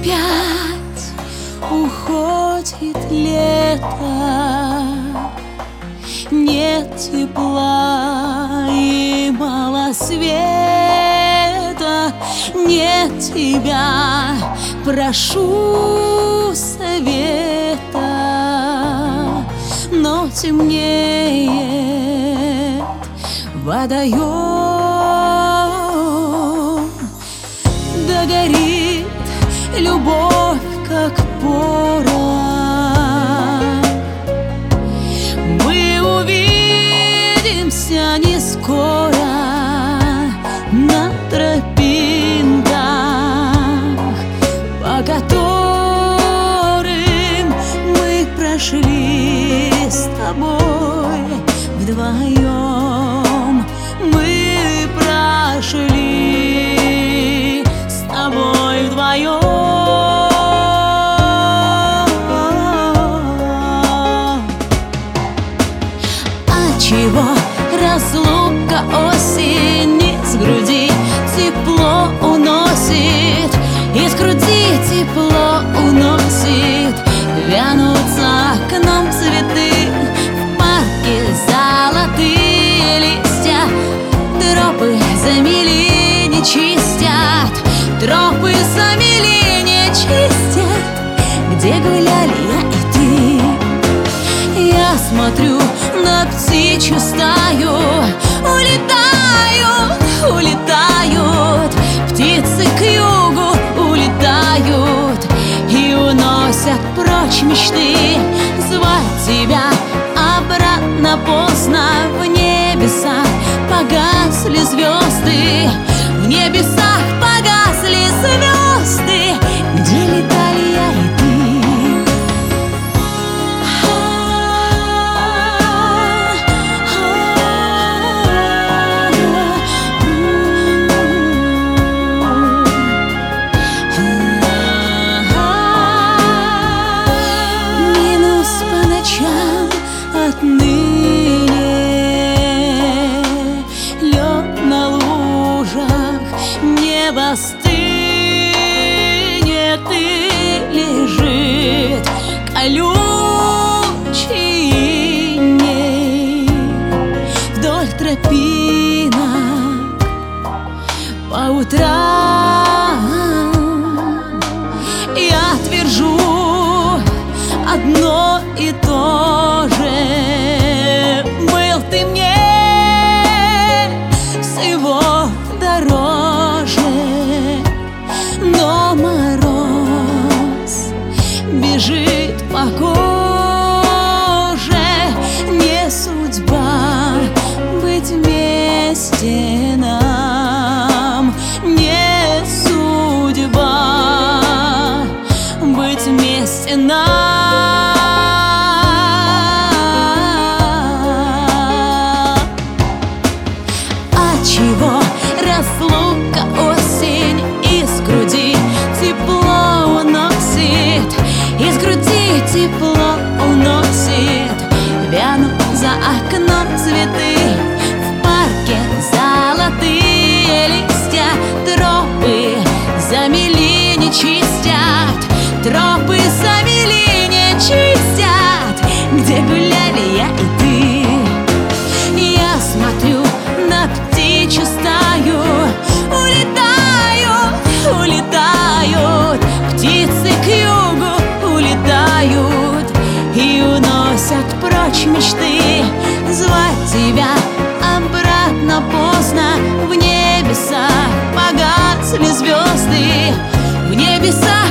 опять уходит лето, нет тепла и мало света, нет тебя, прошу совета, но темнеет водоем, догорит любовь, как порох. Мы увидимся не скоро на тропинках, по которым мы прошли с тобой вдвоем. Мы прошли с тобой вдвоем. Чего разлука осени с груди тепло уносит, из груди тепло уносит. Вянут за окном цветы, в парке золотые листья. Тропы замели, не чистят, тропы замели, не чистят. Где гуляли я и ты? Я смотрю на птичью стаю, улетают, улетают. Птицы к югу улетают и уносят прочь мечты. Звать тебя обратно поздно, в небесах погасли звезды, в небесах погасли звезды. Где летали я и ты? Отныне лед на лужах не остынет и лежит колючий иней вдоль тропинок по утрам. Я твержу одно и то же: был ты мне всего дороже. Но мороз бежит по коже, не судьба быть вместе нам, не судьба быть вместе нам. Чего разлука осень из груди тепло уносит, из груди тепло уносит. Вянут за окном цветы, в парке золотые листья. Тропы замели, не чистят, тропы замели, не чистят. Где гуляли я и ты? Я смотрю на птичью стаю, улетают, улетают. Птицы к югу улетают и уносят прочь мечты. Звать тебя обратно поздно, в небесах погасли звезды, в небесах